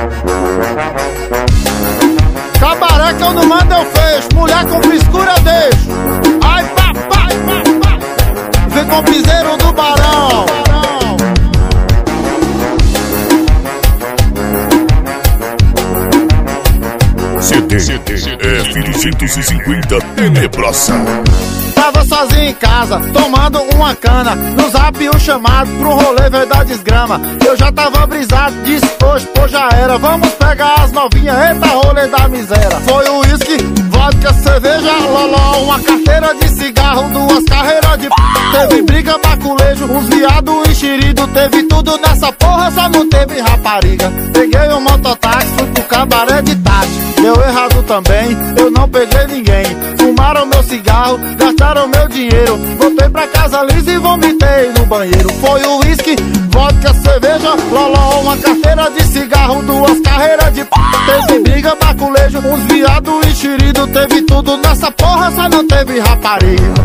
Cabaré que eu não mando eu fecho, mulher com frescura eu deixo. Ai papai, papai, vem com o piseiro do Barão. CD F-150 Tenebrosa. Tava sozinho em casa, tomando uma cana. No zap um chamado pro rolê veio da desgrama. Eu já tava brisado, disse hoje, pô já era. Vamos pegar as novinhas, eita rolê da miséria. Foi o uísque, vodka, cerveja, loló, uma carteira de cigarro, duas carreiras de p. Teve briga, baculejo, uns viado enxerido. Teve tudo nessa porra, só não teve rapariga. Peguei um mototáxi, fui pro cabaré de Tati. Deu errado também, eu não peguei ninguém. Fumaram meu cigarro, gastaram meu dinheiro. Voltei pra casa lisa e vomitei no banheiro. Foi o uísque, vodka, cerveja, loló, uma carteira de cigarro, duas carreiras de p. Teve briga, baculejo, uns viado enxerido. Teve tudo nessa porra, só não teve rapariga.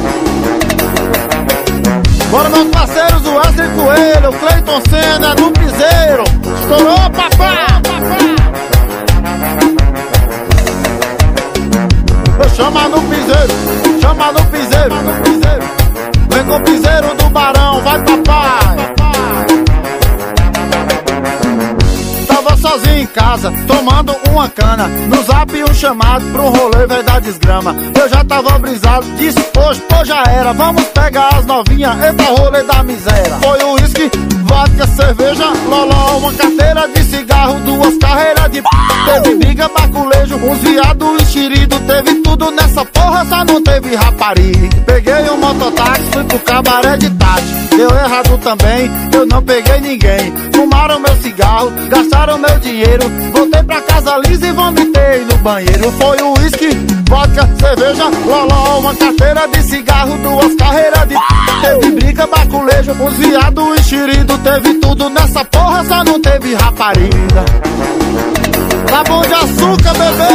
Bora meus parceiros, o Wesley Coelho, o Cleiton Senna no piseiro. Estourou, papá! Chama no piseiro, chama no piseiro, vem com o piseiro do Barão, vai papai. Tava sozinho em casa, tomando uma cana. No zap um chamado pro rolê veio da desgrama. Eu já tava brisado, disse hoje, pô já era. Vamos pegar as novinhas, eita rolê da miséria. Foi o uísque, vodka, cerveja, loló, uma carteira de cigarro, duas carreiras de p. Teve briga, baculejo, uns viado enxerido. Teve tudo nessa porra, só não teve rapariga. Peguei um mototáxi, fui pro cabaré de Tati. Deu errado também, eu não peguei ninguém. Fumaram meu cigarro, gastaram meu dinheiro. Voltei pra casa lisa e vomitei no banheiro. Foi o uísque, vodka, cerveja, loló, uma carteira de cigarro, duas carreiras de p. Teve briga, baculejo, uns viado enxerido. Teve tudo nessa porra, só não teve rapariga. Tá bom de açúcar, bebê?